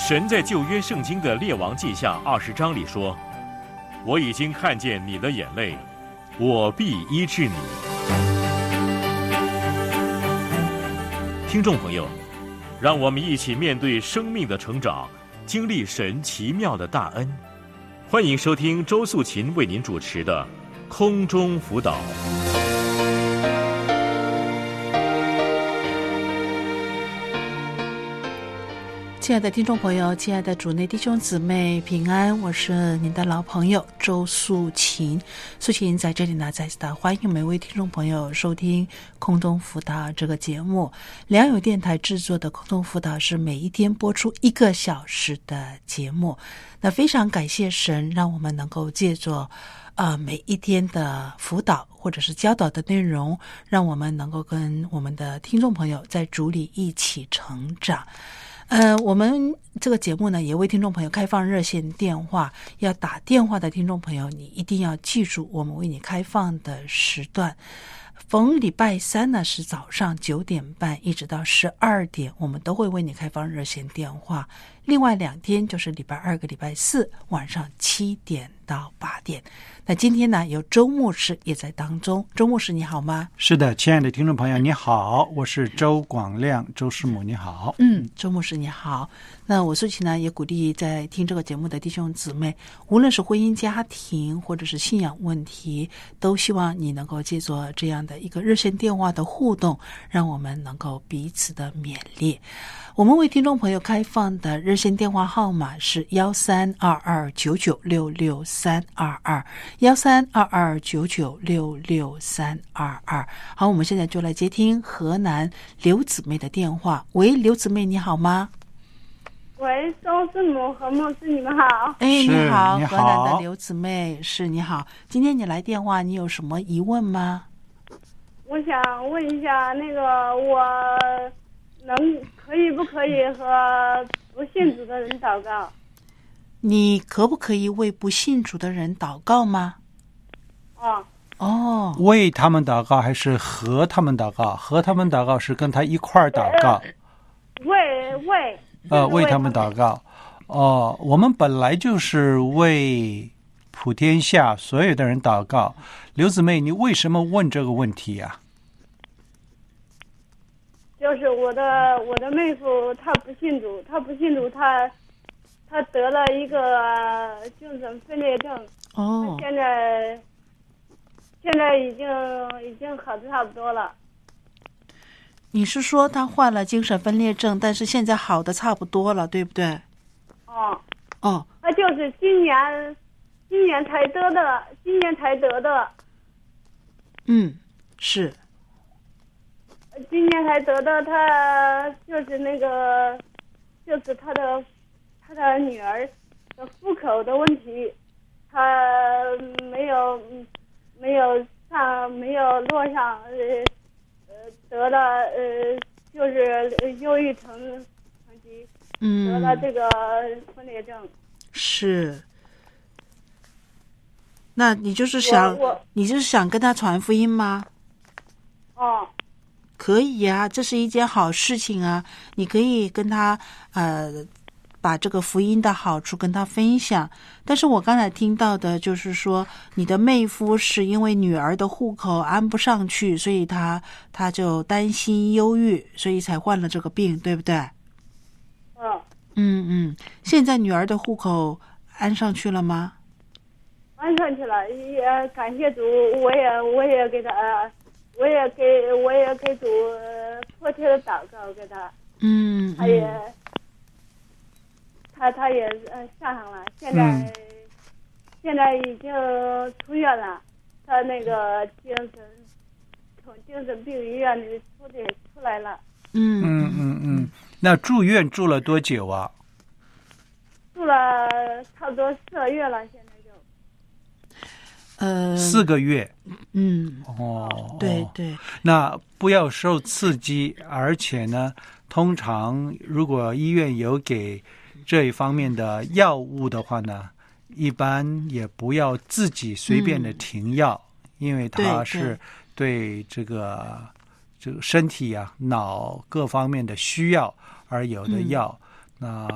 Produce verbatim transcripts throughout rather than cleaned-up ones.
神在旧约圣经的列王记下二十章里说，我已经看见你的眼泪，我必医治你。听众朋友，让我们一起面对生命的成长，经历神奇妙的大恩。欢迎收听周素琴为您主持的空中辅导。 亲爱的听众朋友，亲爱的主内弟兄姊妹平安，我是您的老朋友周素琴。素琴在这里呢，再次的欢迎每位听众朋友收听空中辅导这个节目。良友电台制作的空中辅导是每一天播出一个小时的节目。那非常感谢神，让我们能够借着呃每一天的辅导或者是教导的内容，让我们能够跟我们的听众朋友在主里一起成长。呃，我们这个节目呢，也为听众朋友开放热线电话，要打电话的听众朋友，你一定要记住我们为你开放的时段。逢礼拜三呢是早上九点半一直到十二点，我们都会为你开放热线电话。另外两天就是礼拜二跟礼拜四晚上七点到八点。那今天呢，有周牧师也在当中。周牧师你好吗？ 是的，亲爱的听众朋友你好，我是周广亮，周师母你好。 嗯，周牧师你好。那我素琴呢也鼓励在听这个节目的弟兄姊妹，无论是婚姻家庭或者是信仰问题，都希望你能够借助这样的一个热线电话的互动，让我们能够彼此的勉励。我们为听众朋友开放的热线电话号码是幺三二二九九六六三二二，幺三二二九九六六三二二。好，我们现在就来接听河南刘姊妹的电话。喂，刘姊妹你好吗？ 喂，周师母和牧师你们好。 哎，你好， 你好， 河南的刘姊妹，是你好。今天你来电话，你有什么疑问吗？ 我想问一下，那个我能可以不可以和不信主的人祷告？ 你可不可以为不信主的人祷告吗？ 哦哦， 为他们祷告还是和他们祷告？和他们祷告是跟他一块儿祷告。 为为呃，为他们祷告。哦、呃，我们本来就是为普天下所有的人祷告。刘姊妹，你为什么问这个问题呀、啊？ 就是我的我的妹夫他不信主，他不信主，他他得了一个精神分裂症。 哦， 现在现在已经已经好的差不多了。 你是说他患了精神分裂症，但是现在好的差不多了，对不对？ 哦哦， 他就是今年今年才得的，今年才得的。 嗯，是。 今年才得的，他就是那个，就是他的他的女儿的户口的问题，他没有没有上没有落上呃呃得了呃就是忧郁症层级， 嗯， 得了这个分裂症。 是。那你就是想你就是想跟他传福音吗？ 哦。 可以呀、啊，这是一件好事情啊！你可以跟他呃，把这个福音的好处跟他分享。但是我刚才听到的就是说，你的妹夫是因为女儿的户口安不上去，所以他他就担心忧郁，所以才患了这个病，对不对？ 嗯嗯嗯。现在女儿的户口安上去了吗？ 安上去了，也感谢主，我也我也给他。呃我也给我也给主迫切的祷告给他， 嗯， 他也他他也呃上上了，现在、嗯、现在已经出院了，他那个精神从精神病医院里出的出来了。 嗯嗯嗯嗯，那住院住了多久啊？ 住了差不多四个月了，现在就。 呃， 四个月， 嗯， 哦， 对对， 那不要受刺激，而且呢，通常如果医院有给这一方面的药物的话呢，一般也不要自己随便的停药，嗯、因为它是对这个这个身体啊、脑各方面的需要而有的药，嗯、那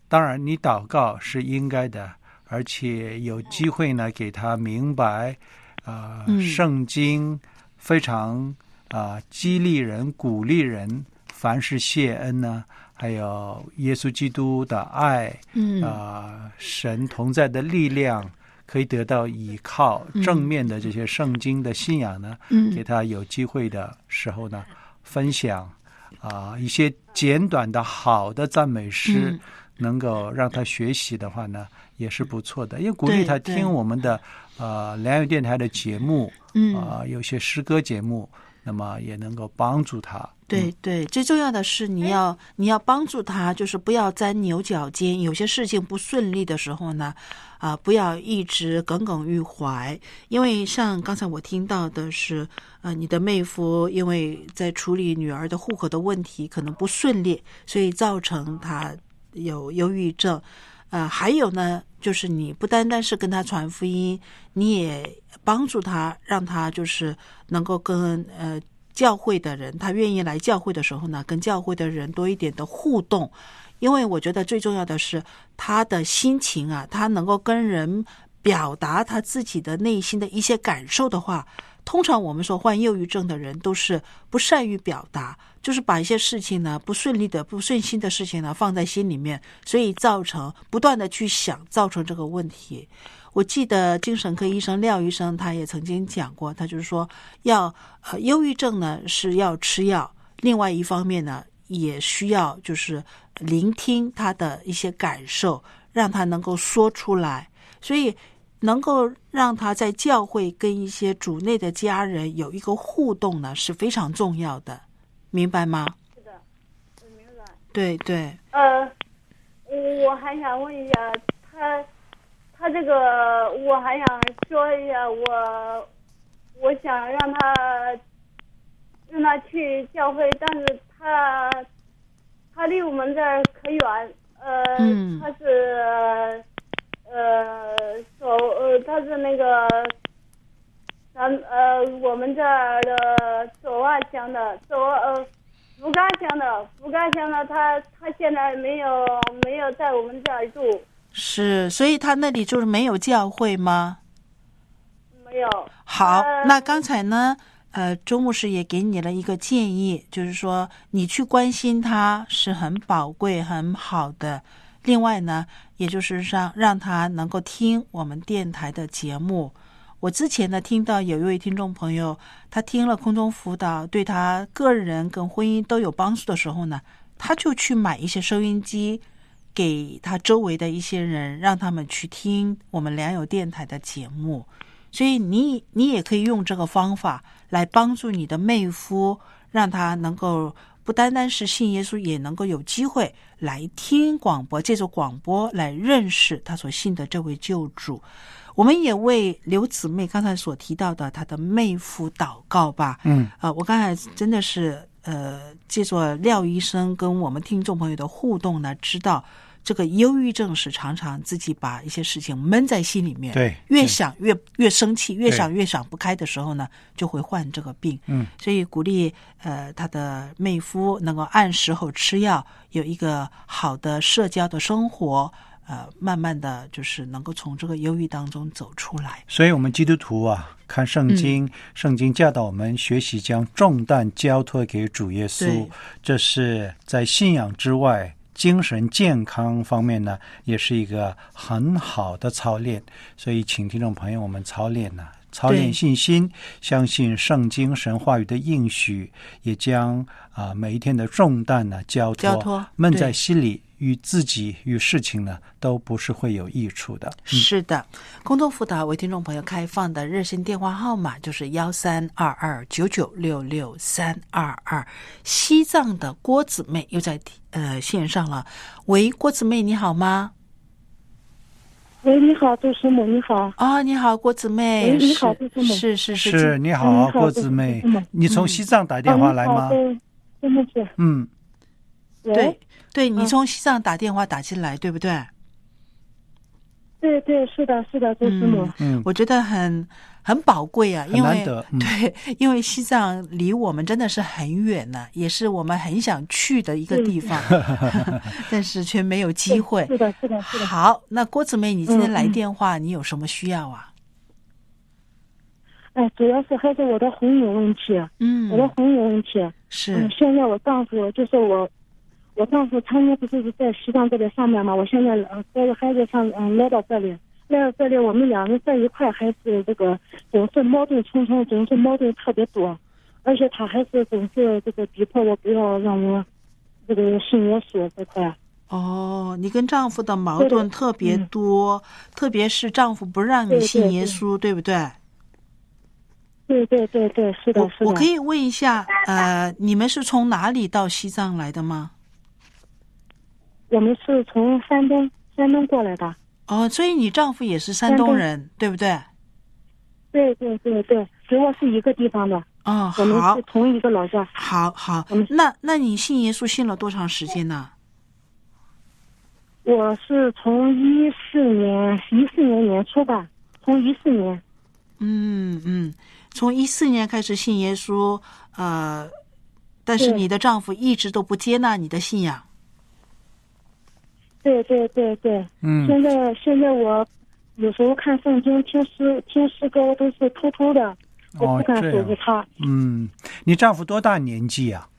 当然你祷告是应该的，而且有机会呢给他明白啊、呃嗯、圣经非常啊、呃、激励人鼓励人，凡事谢恩呢，还有耶稣基督的爱，嗯啊、呃、神同在的力量，可以得到依靠，正面的这些圣经的信仰呢，嗯，给他有机会的时候呢分享啊、呃、一些简短的好的赞美诗、嗯，能够让他学习的话呢，也是不错的。因为鼓励他听我们的呃良友电台的节目，嗯啊、呃，有些诗歌节目，那么也能够帮助他。 对对，最重要的是你要你要帮助他，就是不要钻牛角尖。有些事情不顺利的时候呢，啊、呃，不要一直耿耿于怀。因为像刚才我听到的是，呃，你的妹夫因为在处理女儿的户口的问题可能不顺利，所以造成他有忧郁症。呃，还有呢，就是你不单单是跟他传福音，你也帮助他，让他就是能够跟呃。教会的人，他愿意来教会的时候呢，跟教会的人多一点的互动。因为我觉得最重要的是他的心情啊，他能够跟人表达他自己的内心的一些感受的话，通常我们说患忧郁症的人都是不善于表达，就是把一些事情呢，不顺利的不顺心的事情呢放在心里面，所以造成不断的去想，造成这个问题。我记得精神科医生廖医生他也曾经讲过，他就是说要呃忧郁症呢是要吃药，另外一方面呢也需要就是聆听他的一些感受，让他能够说出来，所以能够让他在教会跟一些主内的家人有一个互动呢是非常重要的，明白吗？ 是的，我明白。 对对。 呃，我还想问一下他。他这个我还想说一下，我我想让他让他去教会，但是他他离我们这儿可远，呃，嗯、他是呃手呃他是那个咱呃我们这儿的左岸乡的左呃福冈乡的福冈乡的，他他现在没有没有在我们这儿住。 是，所以他那里就是没有教会吗？ 没有。 好，呃、那刚才呢，呃，周牧师也给你了一个建议，就是说你去关心他是很宝贵、很好的。另外呢，也就是让让他能够听我们电台的节目。我之前呢听到有一位听众朋友，他听了空中辅导，对他个人跟婚姻都有帮助的时候呢，他就去买一些收音机。给他周围的一些人，让他们去听我们良友电台的节目，所以你你也可以用这个方法来帮助你的妹夫，让他能够不单单是信耶稣，也能够有机会来听广播，借助广播来认识他所信的这位救主。我们也为刘姊妹刚才所提到的她的妹夫祷告吧。嗯，呃，我刚才真的是呃，借助廖医生跟我们听众朋友的互动呢，知道这个忧郁症是常常自己把一些事情闷在心里面， 对， 越想越越生气，越想越想不开的时候呢，就会患这个病。嗯，所以鼓励呃他的妹夫能够按时候吃药，有一个好的社交的生活，呃，慢慢的就是能够从这个忧郁当中走出来。 所以我们基督徒啊，看圣经，嗯、圣经教导我们学习将重担交托给主耶稣，这是在信仰之外。精神健康方面呢，也是一个很好的操练，所以请听众朋友我们操练呢、啊，操练信心，相信圣经神话语的应许，也将啊、呃、每一天的重担呢交托， 交托闷在心里，与自己与事情呢都不是会有益处的。 嗯、是的，空中辅导为听众朋友开放的热线电话号码就是幺三二二九九六六三二二。西藏的郭姊妹又在呃线上了，喂，郭姊妹你好吗？ 喂，你好，杜师母，你好。 哦，你好，郭姊妹。 你好，杜师母。 是是是是，你好， 嗯、 郭姊妹。你从西藏打电话来吗？ 嗯，真的是。 嗯， 对对，你从西藏打电话打进来，对不对？ 对对对，是的，是的，周师母。 嗯， 我觉得很很宝贵啊，因为很难得、嗯、 对，因为西藏离我们真的是很远呢、啊，也是我们很想去的一个地方，但是却没有机会。 是的，是的，是的。 好，那郭姊妹，你今天来电话， 嗯、 你有什么需要啊？ 哎，主要是还是我的婚姻问题。 嗯， 我的婚姻问题是、 嗯。现在我丈夫就是我。我丈夫常年不是在西藏这边上班嘛，我现在呃带着孩子上嗯来到这里，来到这里我们两人在一块还是这个总是矛盾重重，总是矛盾特别多，而且他还是总是这个逼迫我不要让我这个信耶稣这块。 哦，你跟丈夫的矛盾特别多，嗯、特别是丈夫不让你信耶稣， 对, 对, 对, 对不对？ 对对对对，是的，是的。 我可以问一下，呃，你们是从哪里到西藏来的吗？ 我们是从山东山东过来的。 哦，所以你丈夫也是山东人，对不对？ 对对对对，主要是一个地方的。 哦，好， 我们是同一个老家。 好好，那那你信耶稣信了多长时间呢？ 我是从一四年一四年年初吧，从一四年。 嗯嗯，从一四年开始信耶稣，呃，但是你的丈夫一直都不接纳你的信仰。 对对对对， 嗯， 现在现在我有时候看圣经、听诗、听诗歌都是偷偷的，我不敢守着他。 嗯，你丈夫多大年纪啊？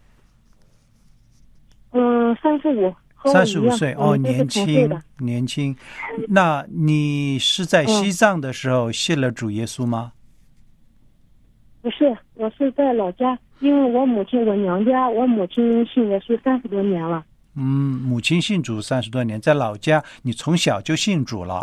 嗯，三十五， 三十五岁哦，年轻年轻。那你是在西藏的时候信了主耶稣吗？ 不是，我是在老家，因为我母亲，我娘家，我母亲信耶稣三十多年了。 嗯，母亲信主三十多年，在老家你从小就信主了。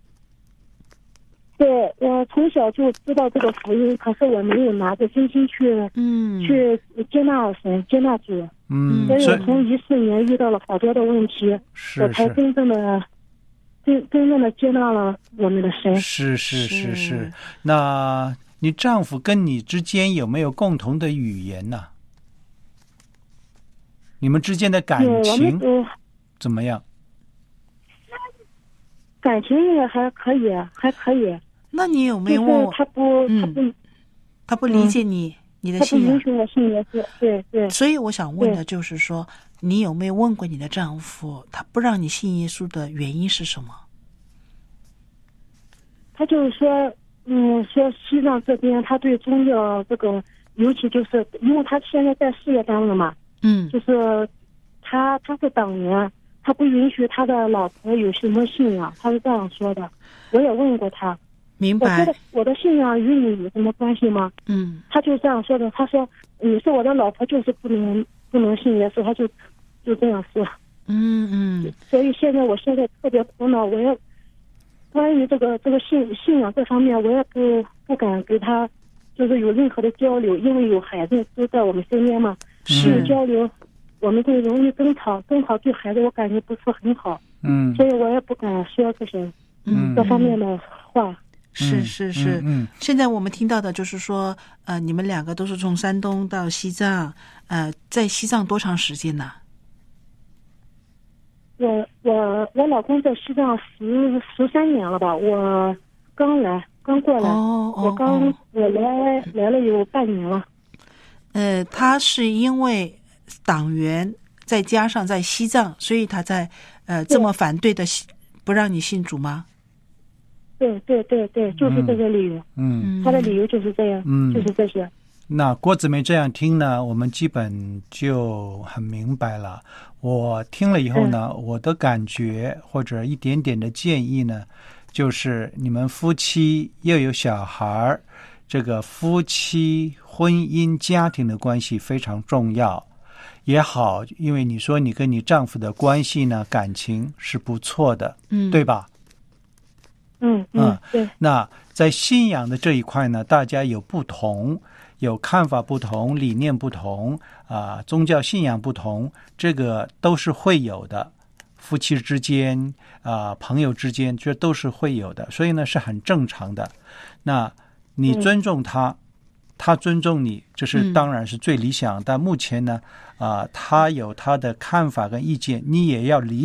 对，我从小就知道这个福音，可是我没有拿着真心去， 嗯， 去接纳神、接纳主。 嗯， 所以我从一四年遇到了好多的问题， 是我才真正的、真真正的接纳了我们的神。 是是是是。那你丈夫跟你之间有没有共同的语言呢？你们之间的感情怎么样？ 感情应该还可以，还可以。 那你有没有问他不，他不， 嗯、他不理解你、嗯、你的信仰？ 他不允许我信耶稣，对对。 所以我想问的就是说，你有没有问过你的丈夫，他不让你信耶稣的原因是什么？ 他就是说，嗯，说西藏这边他对宗教这个，尤其就是因为他现在在事业单位嘛。 嗯， 就是他他是党员，他不允许他的老婆有什么信仰，他是这样说的。我也问过他， 明白。 我说的我的信仰与你有什么关系吗？ 嗯， 他就这样说的。他说你是我的老婆，就是不能不能信耶稣，他就就这样说。 嗯嗯。 所以现在我现在特别苦恼，我也关于这个这个信信仰这方面，我也不不敢给他就是有任何的交流，因为有孩子都在我们身边嘛。是交流，我们会容易争吵，争吵对孩子我感觉不是很好， 嗯， 所以我也不敢说这些，嗯，这方面的话。 是是是， 嗯，嗯现在我们听到的就是说，呃，你们两个都是从山东到西藏，呃，在西藏多长时间呢？ 我我我老公在西藏十十三年了吧，我刚来刚过来， 哦哦、 我刚、 哦、 我来来了有半年了。 呃，他是因为党员再加上在西藏，所以他在呃这么反对的不让你信主吗？ 对对对对，就是这个理由。 嗯， 他的理由就是这样， 嗯， 就是这些。 那郭姊妹这样听呢，我们基本就很明白了。我听了以后呢，嗯、我的感觉或者一点点的建议呢，就是你们夫妻又有小孩，这个夫妻婚姻家庭的关系非常重要。也好，因为你说你跟你丈夫的关系呢，感情是不错的， 嗯， 对吧？ 嗯嗯，对。 那在信仰的这一块呢，大家有不同，有看法不同，理念不同啊、呃，宗教信仰不同，这个都是会有的。夫妻之间啊、呃，朋友之间，这都是会有的，所以呢是很正常的。那你尊重他，嗯、他尊重你，这是当然是最理想。嗯、但目前呢，啊、呃，他有他的看法跟意见，你也要理解。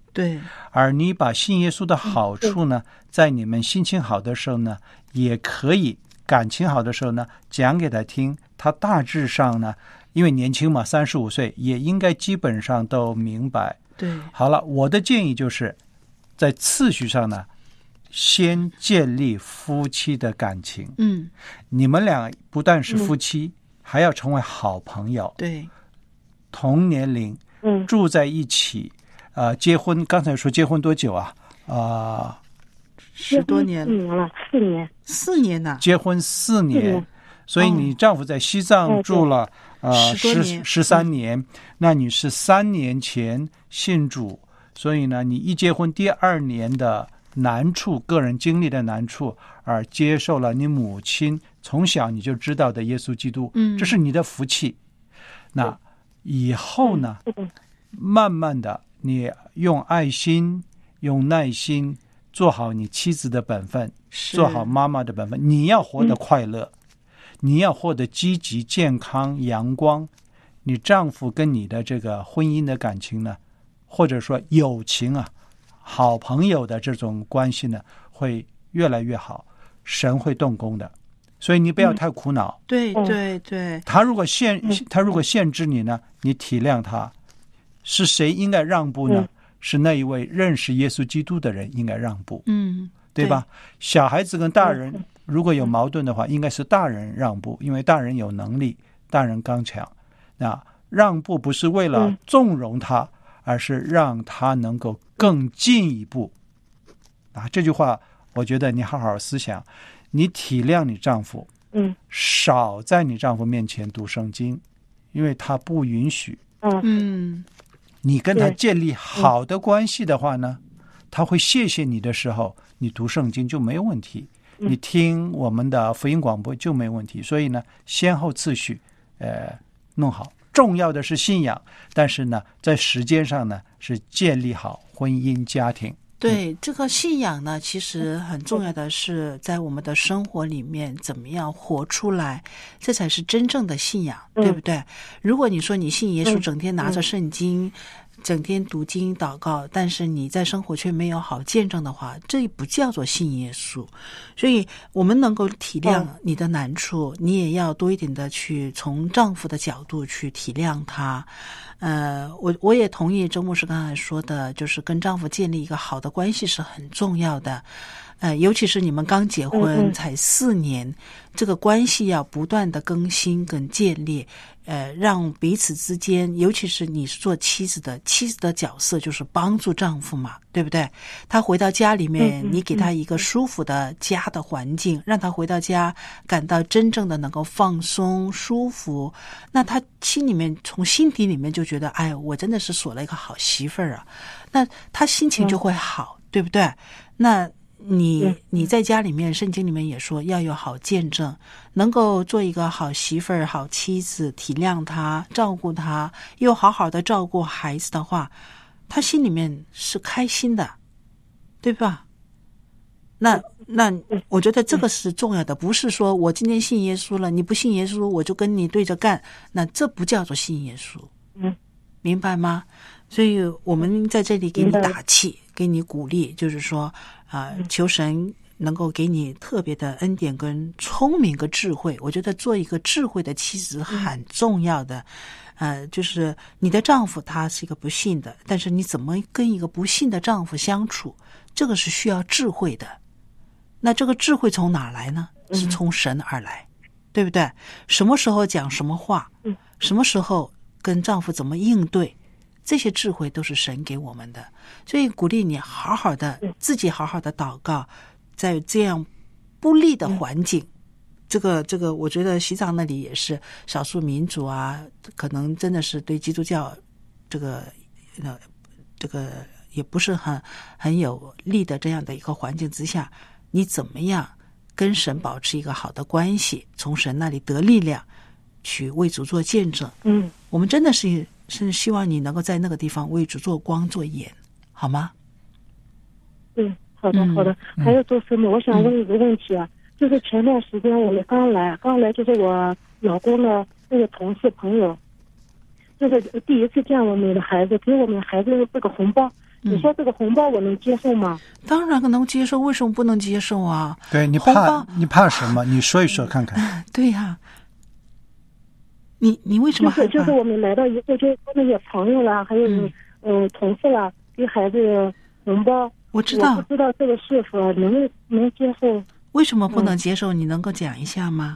对， 而你把信耶稣的好处呢，在你们心情好的时候呢，也可以感情好的时候呢，讲给他听。他大致上呢，因为年轻嘛，三十五岁，也应该基本上都明白。 对， 好了，我的建议就是在次序上呢，先建立夫妻的感情。 嗯， 你们俩不但是夫妻，嗯、还要成为好朋友。 对， 同年龄， 嗯， 住在一起，呃，结婚。刚才说结婚多久啊？啊、呃， 十多年四年了，四年， 四年呐、啊， 结婚四年。四年所以你丈夫在西藏住了、哦、呃十十三年、嗯，那你是三年前信主，所以呢，你一结婚第二年的难处，个人经历的难处，而接受了你母亲从小你就知道的耶稣基督， 嗯， 这是你的福气。那以后呢， 嗯、 慢慢的，你用爱心、用耐心做好你妻子的本分，做好妈妈的本分，你要活得快乐。嗯，你要获得积极、健康、阳光，你丈夫跟你的这个婚姻的感情呢，或者说友情啊、好朋友的这种关系呢，会越来越好，神会动工的。所以你不要太苦恼。 嗯、对对对， 他如果限他如果限制你呢，你体谅他。是谁应该让步呢？ 嗯、 是那一位认识耶稣基督的人应该让步。 嗯， 对吧？对，小孩子跟大人。如果有矛盾的话，应该是大人让步，因为大人有能力，大人刚强。那让步不是为了纵容他，嗯、而是让他能够更进一步。啊，这句话我觉得你好好思想。你体谅你丈夫， 嗯， 少在你丈夫面前读圣经，因为他不允许。 嗯， 你跟他建立好的关系的话呢，他会谢谢你的时候，你读圣经就没有问题。你听我们的福音广播就没问题，所以呢，先后次序，呃，弄好。重要的是信仰，但是呢，在时间上呢，是建立好婚姻家庭。 对，这个信仰呢，其实很重要的是在我们的生活里面怎么样活出来，这才是真正的信仰， 嗯、 对不对？如果你说你信耶稣，整天拿着圣经。嗯整天读经祷告，但是你在生活却没有好见证的话，这不叫做信耶稣。所以我们能够体谅你的难处，你也要多一点的去从丈夫的角度去体谅他。呃，我我也同意周牧师刚才说的，就是跟丈夫建立一个好的关系是很重要的。呃，尤其是你们刚结婚才四年，嗯嗯这个关系要不断的更新跟建立，呃，让彼此之间，尤其是你是做妻子的，妻子的角色就是帮助丈夫嘛，对不对？他回到家里面，你给他一个舒服的家的环境，让他回到家感到真正的能够放松、舒服，那他心里面从心底里面就觉得，哎，我真的是锁了一个好媳妇儿啊，那他心情就会好，嗯、对不对？那。你你在家里面，圣经里面也说要有好见证，能够做一个好媳妇儿、好妻子，体谅他、照顾他，又好好的照顾孩子的话，他心里面是开心的，对吧？那那我觉得这个是重要的，不是说我今天信耶稣了，你不信耶稣，我就跟你对着干，那这不叫做信耶稣， 嗯， 明白吗？所以我们在这里给你打气，给你鼓励，就是说啊、呃，求神能够给你特别的恩典跟聪明跟智慧。我觉得做一个智慧的妻子很重要的。呃，就是你的丈夫他是一个不信的，但是你怎么跟一个不信的丈夫相处，这个是需要智慧的。那这个智慧从哪来呢？是从神而来，对不对？什么时候讲什么话，什么时候跟丈夫怎么应对，这些智慧都是神给我们的，所以鼓励你好好的自己好好的祷告，在这样不利的环境，这个这个，我觉得西藏那里也是少数民族啊，可能真的是对基督教这个呃这个也不是很很有利的这样的一个环境之下，你怎么样跟神保持一个好的关系，从神那里得力量，去为主做见证。 嗯， 我们真的是。是希望你能够在那个地方为主做光做盐，好吗？ 嗯，好的好的。嗯、还有周师母，我想问一个问题啊，嗯、就是前段时间我们刚来，刚来就是我老公的那个同事朋友， 这是第一次见我们的孩子，给我们孩子这个红包， 嗯、 你说这个红包我能接受吗？ 当然能接受，为什么不能接受啊？ 对，你怕你怕什么？你说一说看看。 嗯、对呀、啊，你你为什么害怕？ 就是就是我们来到以后，就那些朋友啦，还有嗯、呃、同事啦，给孩子红包。 我知道， 我不知道这个是否能能接受。 为什么不能接受？嗯、你能够讲一下吗？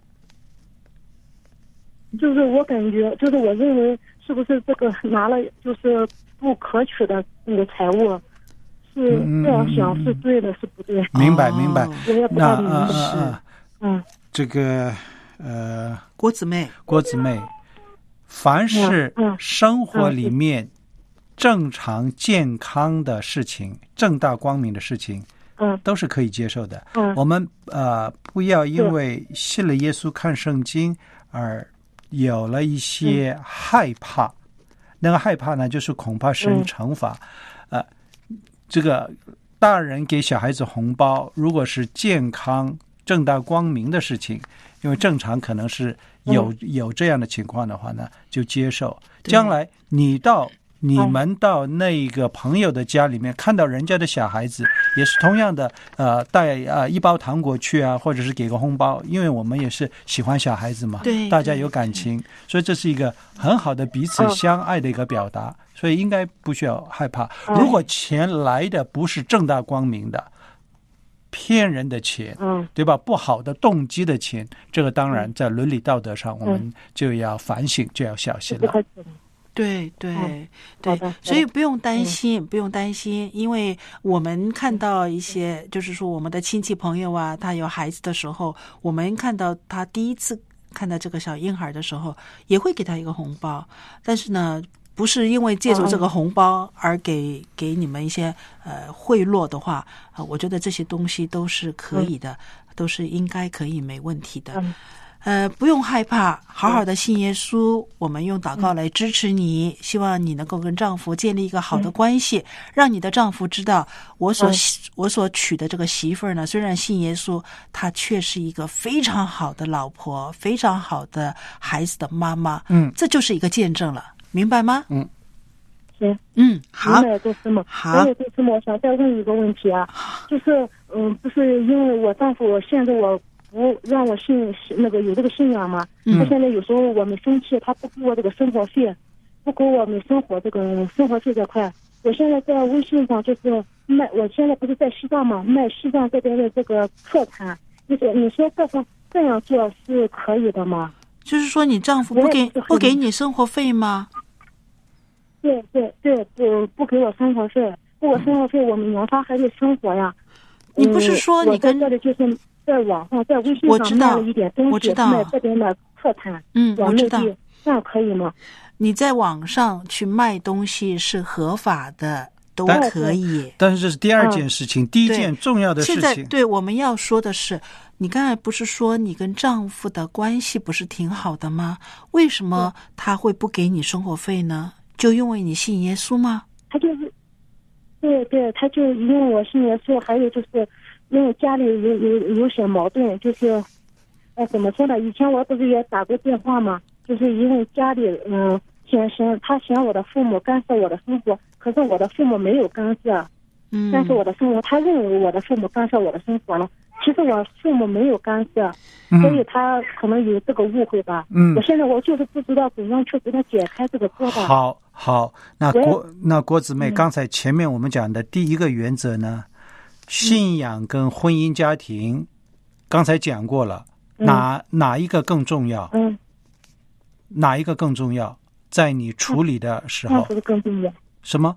就是我感觉，就是我认为，是不是这个拿了就是不可取的那个财物，是这样想是对的，是不对？ 明白明白。 我也不大明白。 是， 嗯， 这个呃， 郭姊妹， 郭姊妹，凡是生活里面正常健康的事情、正大光明的事情， 嗯， 都是可以接受的。 嗯， 我们呃不要因为信了耶稣、看圣经而有了一些害怕，嗯、那个害怕呢，就是恐怕神惩罚。嗯、呃，这个大人给小孩子红包，如果是健康、正大光明的事情，因为正常可能是有、嗯、有这样的情况的话呢，就接受。将来你到你们到那个朋友的家里面，看到人家的小孩子也是同样的，呃，带呃一包糖果去啊，或者是给个红包，因为我们也是喜欢小孩子嘛， 对， 大家有感情，所以这是一个很好的彼此相爱的一个表达，所以应该不需要害怕。如果钱来的不是正大光明的，骗人的钱， 嗯， 对吧？不好的动机的钱，这个当然在伦理道德上我们就要反省，就要小心了。 对对、 嗯、 对，所以不用担心、嗯，不用担心，因为我们看到一些，就是说我们的亲戚朋友啊，他有孩子的时候，我们看到他第一次看到这个小婴孩的时候，也会给他一个红包，但是呢，不是因为借助这个红包而给、嗯、给你们一些呃贿赂的话，啊、呃，我觉得这些东西都是可以的，嗯、都是应该可以没问题的。嗯呃，不用害怕，好好的信耶稣，嗯、我们用祷告来支持你，嗯、希望你能够跟丈夫建立一个好的关系，嗯、让你的丈夫知道我所、嗯、我所娶的这个媳妇儿呢，虽然信耶稣，她却是一个非常好的老婆，非常好的孩子的妈妈。 嗯， 这就是一个见证了，明白吗？ 嗯， 行， 嗯，好， 明白这是吗？ 好， 还有就是我想再问一个问题啊，就是嗯，不是因为我丈夫，我现在我。不让我信那个有这个信仰嘛？ 嗯、 他现在有时候我们生气，他不给我这个生活费，不给我们生活这个生活费这块。我现在在微信上就是卖，我现在不是在西藏嘛，卖西藏这边的这个特产。就是你说这个这样做是可以的吗？ 就是说你丈夫不给不给你生活费吗？ 对对对，不不给我生活费，不给我生活费，我们研发还得生活呀。 你不是说你跟、 嗯、我在这里就是在网上在微信上卖了一点东西，卖这边的特产， 嗯，我知道， 这样可以吗？ 你在网上去卖东西是合法的，都可以。 但是这是第二件事情，嗯、第一件重要的事情。 现在对我们要说的是，你刚才不是说你跟丈夫的关系不是挺好的吗？为什么他会不给你生活费呢？就因为你信耶稣吗？ 他就是。对对，他就因为我信耶稣，还有就是因为家里有有有些矛盾，就是呃怎么说呢？以前我不是也打过电话嘛，就是因为家里嗯嫌嫌他嫌我的父母干涉我的生活，可是我的父母没有干涉， 嗯， 干涉我的生活，他认为我的父母干涉我的生活了，其实我父母没有干涉， 嗯、 所以他可能有这个误会吧。 嗯， 我现在我就是不知道怎样去给他解开这个疙瘩。 好。好，那郭那郭姊妹，刚才前面我们讲的第一个原则呢，嗯、信仰跟婚姻家庭，刚才讲过了， 嗯、 哪哪一个更重要？ 嗯， 哪一个更重要？在你处理的时候， 丈夫更重要。 什么？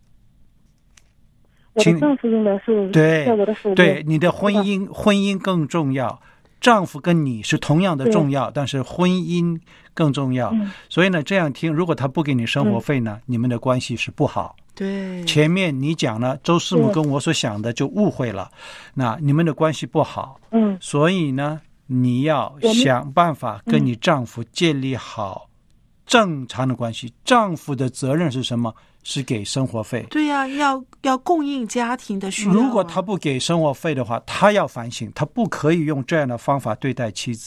我的丈夫应该是对， 在我的手里。 对，你的婚姻婚姻更重要。丈夫跟你是同样的重要，但是婚姻更重要。 嗯、 所以呢，这样听，如果他不给你生活费呢，嗯、你们的关系是不好。 对， 前面你讲了，周师母跟我所想的就误会了，那你们的关系不好。 嗯， 所以呢，你要想办法跟你丈夫建立好正常的关系。嗯、丈夫的责任是什么？是给生活费。 对呀、啊，要要供应家庭的需要、啊。 如果他不给生活费的话，他要反省，他不可以用这样的方法对待妻子。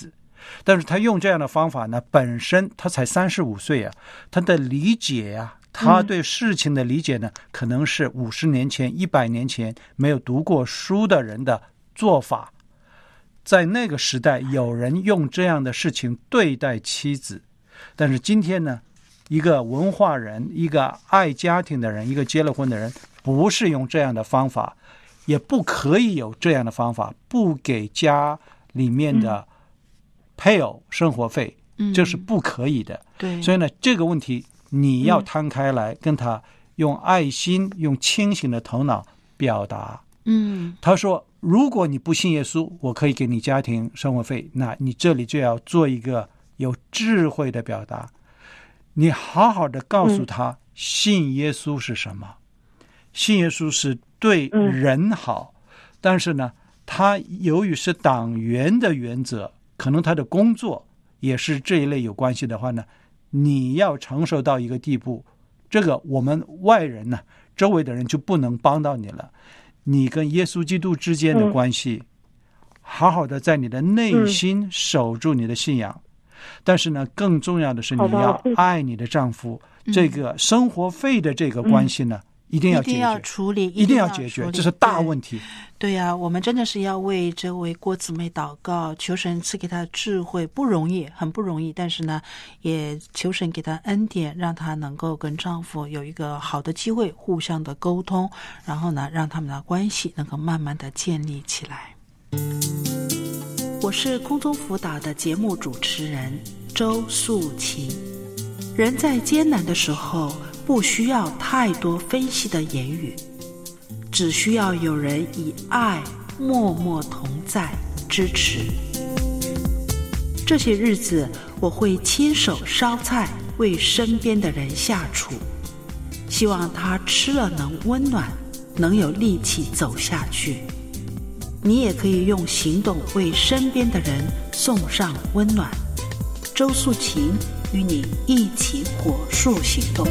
但是他用这样的方法呢，本身他才三十五岁啊，他的理解啊，他对事情的理解呢，嗯、可能是五十年前、一百年前没有读过书的人的做法。在那个时代，有人用这样的事情对待妻子，但是今天呢，一个文化人，一个爱家庭的人，一个结了婚的人，不是用这样的方法，也不可以有这样的方法，不给家里面的配偶生活费，嗯、这是不可以的。对，所以呢，这个问题你要摊开来，跟他用爱心、用清醒的头脑表达。嗯，他说，如果你不信耶稣，我可以给你家庭生活费，那你这里就要做一个有智慧的表达。你好好的告诉他，嗯、信耶稣是什么？信耶稣是对人好，嗯、但是呢，他由于是党员的原则，可能他的工作也是这一类有关系的话呢，你要承受到一个地步，这个我们外人呢，周围的人就不能帮到你了。你跟耶稣基督之间的关系，嗯、好好的在你的内心守住你的信仰。嗯、但是呢，更重要的是你要爱你的丈夫，嗯、这个生活费的这个关系呢，嗯、一定要解决， 一定要处理， 一定要解决，这是大问题。 对呀、啊，我们真的是要为这位郭姊妹祷告，求神赐给她智慧，不容易，很不容易。但是呢，也求神给她恩典，让她能够跟丈夫有一个好的机会，互相的沟通，然后呢，让他们的关系能够慢慢的建立起来。我是空中辅导的节目主持人周素琴。人在艰难的时候，不需要太多分析的言语，只需要有人以爱默默同在支持。这些日子我会亲手烧菜为身边的人下厨，希望他吃了能温暖，能有力气走下去。你也可以用行动为身边的人送上温暖。周素琴与你一起火速行动。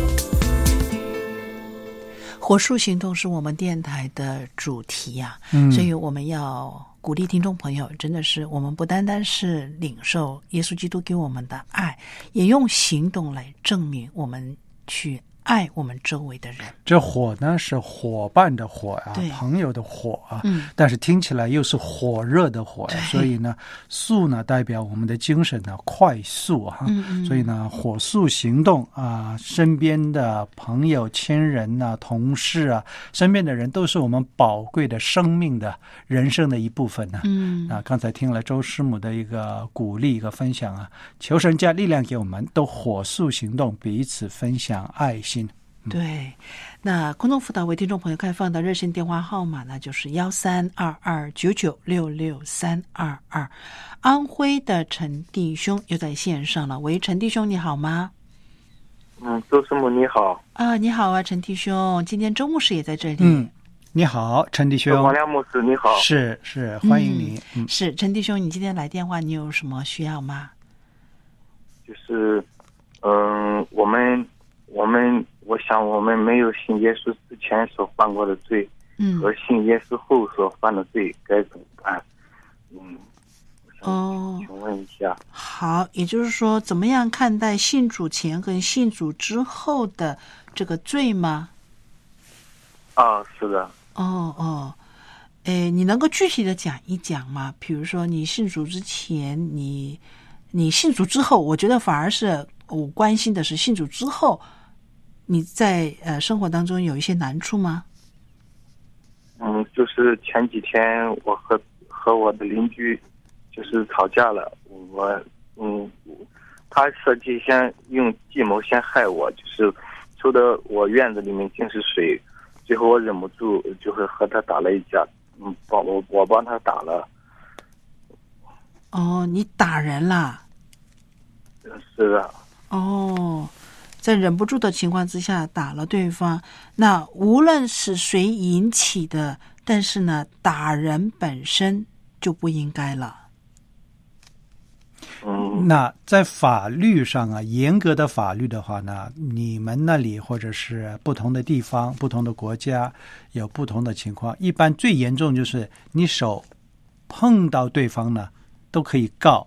火速行动是我们电台的主题呀、啊，嗯、所以我们要鼓励听众朋友，真的是我们不单单是领受耶稣基督给我们的爱，也用行动来证明我们去爱我们周围的人。 这火呢是伙伴的火啊，朋友的火啊，嗯、但是听起来又是火热的火呀、啊，所以呢，速呢代表我们的精神呢快速啊，嗯嗯所以呢火速行动啊，身边的朋友、亲人呐、啊、同事啊，身边的人都是我们宝贵的生命的人生的一部分呢、啊。嗯啊，刚才听了周师母的一个鼓励、一个分享啊，求神加力量给我们，都火速行动，彼此分享爱心。 对，那空中辅导为听众朋友开放的热线电话号码呢，就是幺三二二九九六六三二二。安徽的陈弟兄又在线上了，喂，陈弟兄你好吗？ 嗯，周师母你好。 啊，你好啊，陈弟兄，今天周牧师也在这里。 嗯，你好，陈弟兄。 王亮牧师你好。 是是，欢迎你。 嗯，嗯是陈弟兄，你今天来电话，你有什么需要吗？ 就是，嗯、呃，我们。我们我想我们没有信耶稣之前所犯过的罪，嗯，和信耶稣后所犯的罪该怎么办？嗯，哦，请问一下。 好，也就是说，怎么样看待信主前和信主之后的这个罪吗？ 啊，是的。 哦哦，诶，你能够具体的讲一讲吗？比如说，你信主之前，你你信主之后，我觉得反而是我关心的是信主之后。你在呃生活当中有一些难处吗？ 嗯，就是前几天我和和我的邻居就是吵架了，我嗯，他设计先用计谋先害我，就是抽的我院子里面尽是水，最后我忍不住就是和他打了一架，嗯，帮我我帮他打了。 哦，你打人啦？ 是的。 哦。在忍不住的情况之下打了对方，那无论是谁引起的，但是呢，打人本身就不应该了。 嗯， 那在法律上啊，严格的法律的话呢，你们那里或者是不同的地方、不同的国家有不同的情况。一般最严重就是你手碰到对方呢，都可以告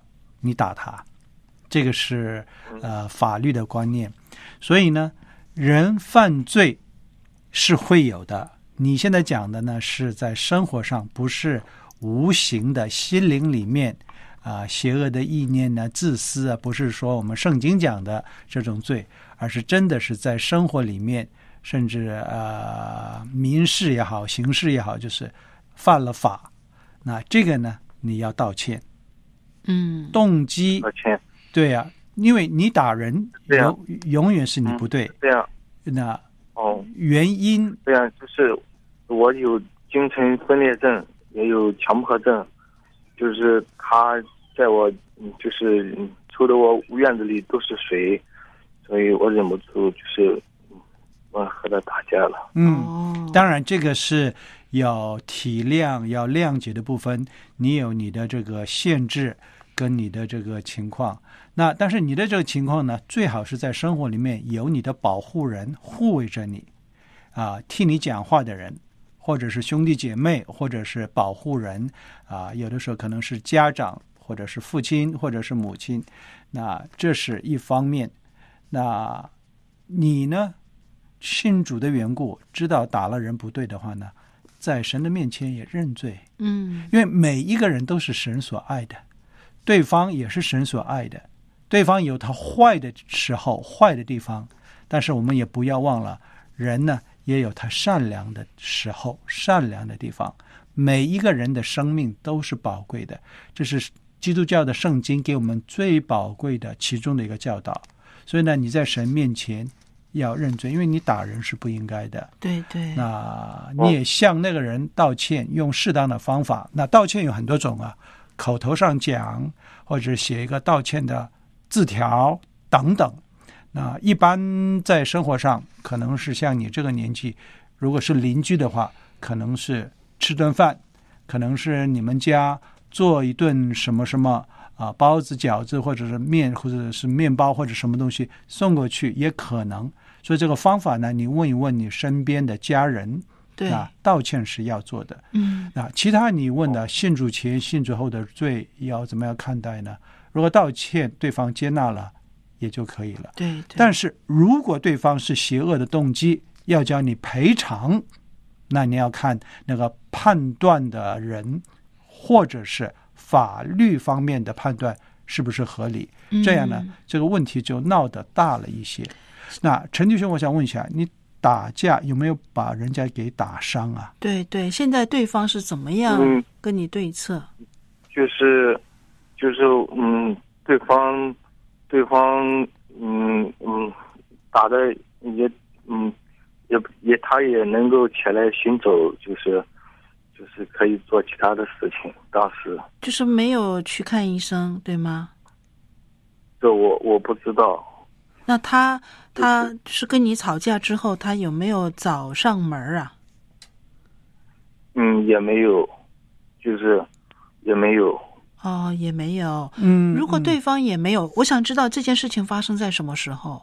你打他，这个是呃法律的观念。所以呢，人犯罪是会有的。你现在讲的呢，是在生活上，不是无形的心灵里面啊、呃，邪恶的意念呢、自私啊，不是说我们圣经讲的这种罪，而是真的是在生活里面，甚至呃民事也好，刑事也好，就是犯了法。那这个呢，你要道歉。 嗯， 动机道歉。 对呀、啊，因为你打人永永远是你不对。 这样。 那哦， 原因这样就是我有精神分裂症，也有强迫症，就是他在我就是抽的我院子里都是水，所以我忍不住就是我和他打架了。 嗯，当然这个是要体谅要谅解的部分，你有你的这个限制跟你的这个情况。那但是你的这个情况呢，最好是在生活里面有你的保护人护卫着你啊，替你讲话的人，或者是兄弟姐妹，或者是保护人啊，有的时候可能是家长，或者是父亲，或者是母亲。那这是一方面。那你呢，信主的缘故，知道打了人不对的话呢，在神的面前也认罪。 嗯， 因为每一个人都是神所爱的，对方也是神所爱的，对方有他坏的时候，坏的地方，但是我们也不要忘了，人呢也有他善良的时候，善良的地方。每一个人的生命都是宝贵的，这是基督教的圣经给我们最宝贵的其中的一个教导。所以呢，你在神面前要认罪，因为你打人是不应该的。 对对。 那你也向那个人道歉，用适当的方法。那道歉有很多种啊，口头上讲，或者写一个道歉的字条等等。那一般在生活上，可能是像你这个年纪，如果是邻居的话，可能是吃顿饭，可能是你们家做一顿什么什么啊，包子、饺子，或者是面，或者是面包，或者什么东西送过去，也可能。所以这个方法呢，你问一问你身边的家人， 对啊，道歉是要做的。 嗯， 啊，其他你问的信主前、信主后的罪要怎么样看待呢？如果道歉对方接纳了，也就可以了。 对对。 但是如果对方是邪恶的动机，要叫你赔偿，那你要看那个判断的人，或者是法律方面的判断是不是合理。这样呢， 嗯、 这个问题就闹得大了一些。那陈弟兄，我想问一下，你打架有没有把人家给打伤啊？ 对对，现在对方是怎么样跟你对策？ 嗯、就是就是嗯，对方对方嗯嗯打的也嗯也也他也能够起来行走，就是就是可以做其他的事情。当时就是没有去看医生，对吗？ 这我我不知道。 那他他是跟你吵架之后，他有没有找上门啊？ 嗯，也没有，就是也没有。 哦，也没有。 嗯， 如果对方也没有，嗯、我想知道这件事情发生在什么时候？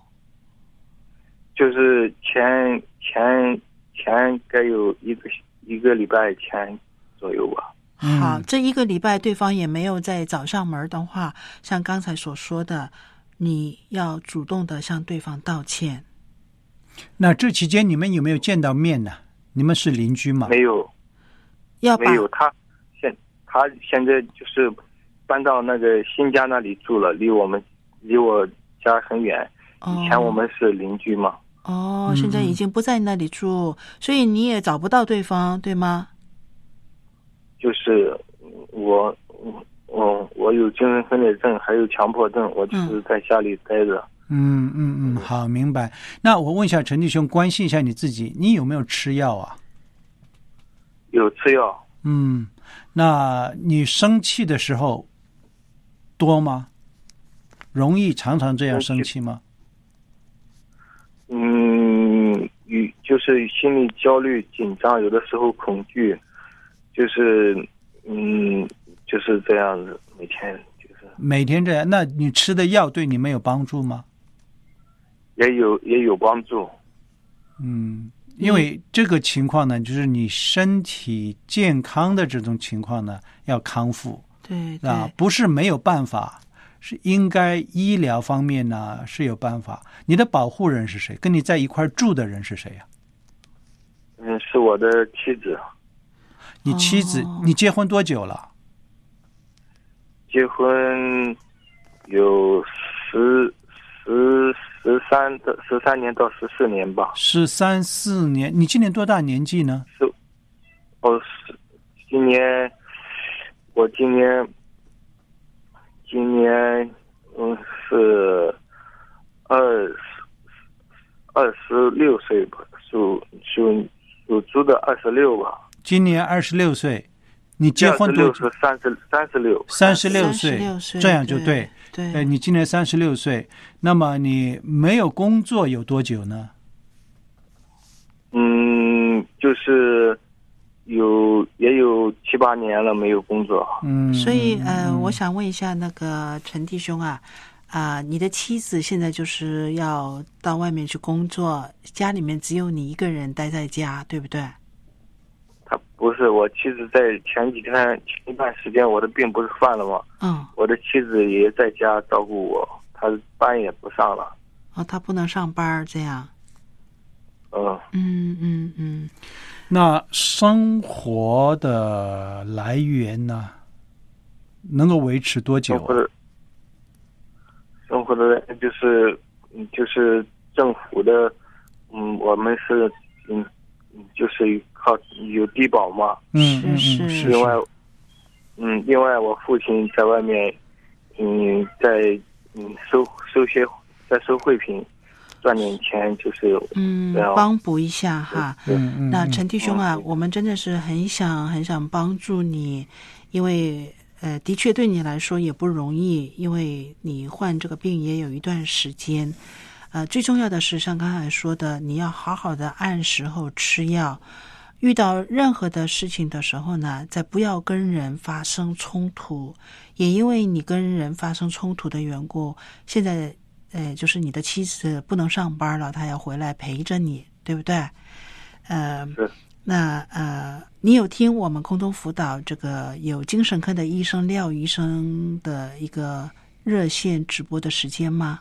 就是前前前该有一个一个礼拜前左右吧。 好， 嗯、 这一个礼拜对方也没有再找上门的话，像刚才所说的，你要主动的向对方道歉。 那这期间你们有没有见到面呢？你们是邻居吗？ 没有， 要把没有。他现他现在就是搬到那个新家那里住了，离我们离我家很远。 哦、 以前我们是邻居嘛。 哦，现在已经不在那里住，嗯、所以你也找不到对方，对吗？ 就是我我我有精神分裂症，还有强迫症，我就是在家里待着。 嗯嗯嗯，好，明白。那我问一下陈弟兄，关心一下你自己，你有没有吃药啊？ 有吃药。 嗯，那你生气的时候多吗？容易常常这样生气吗？ 嗯，与就是心理焦虑、紧张，有的时候恐惧，就是嗯，就是这样子，每天就是每天这样。那你吃的药对你没有帮助吗？ 也有也有帮助。 嗯，因为这个情况呢，就是你身体健康的这种情况呢，要康复。 对对啊，不是没有办法， 是应该医疗方面呢是有办法。你的保护人是谁？跟你在一块住的人是谁呀、 啊？嗯，是我的妻子。 你妻子， 哦、 你结婚多久了？ 结婚有十十十三的十三年到十四年吧。 十三四年。你今年多大年纪呢？ 是，哦，是今年，我今年，今年嗯是二十二十六岁吧，属属属猪的二十六吧。 今年二十六岁，你结婚多久？ 三十三十六， 三十六岁，这样就对。 对， 对，你今年三十六岁，那么你没有工作有多久呢？ 嗯，就是有也有七八年了没有工作。 嗯， 所以呃，嗯、我想问一下那个陈弟兄啊，啊、呃，你的妻子现在就是要到外面去工作，家里面只有你一个人待在家，对不对？ 他不是，我妻子在前几天前一段时间我的病不是犯了吗？ 嗯， 我的妻子也在家照顾我，她班也不上了。 哦，她不能上班这样。 嗯嗯嗯嗯。 那生活的来源呢？能够维持多久、啊？ 生活的生活的就是就是政府的，嗯，我们是嗯就是靠有低保嘛。 嗯嗯是是。 另外，嗯，另外我父亲在外面，嗯，在嗯收收些在收汇品，赚点钱，就是嗯帮补一下哈。 嗯嗯。 那陈弟兄啊， 嗯、 我们真的是很想很想帮助你，因为呃，的确对你来说也不容易，因为你患这个病也有一段时间。呃，最重要的是像刚才说的，你要好好的按时候吃药。遇到任何的事情的时候呢，再不要跟人发生冲突，也因为你跟人发生冲突的缘故，现在呃，就是你的妻子不能上班了，她要回来陪着你，对不对？呃，那呃，你有听我们空中辅导这个有精神科的医生廖医生的一个热线直播的时间吗？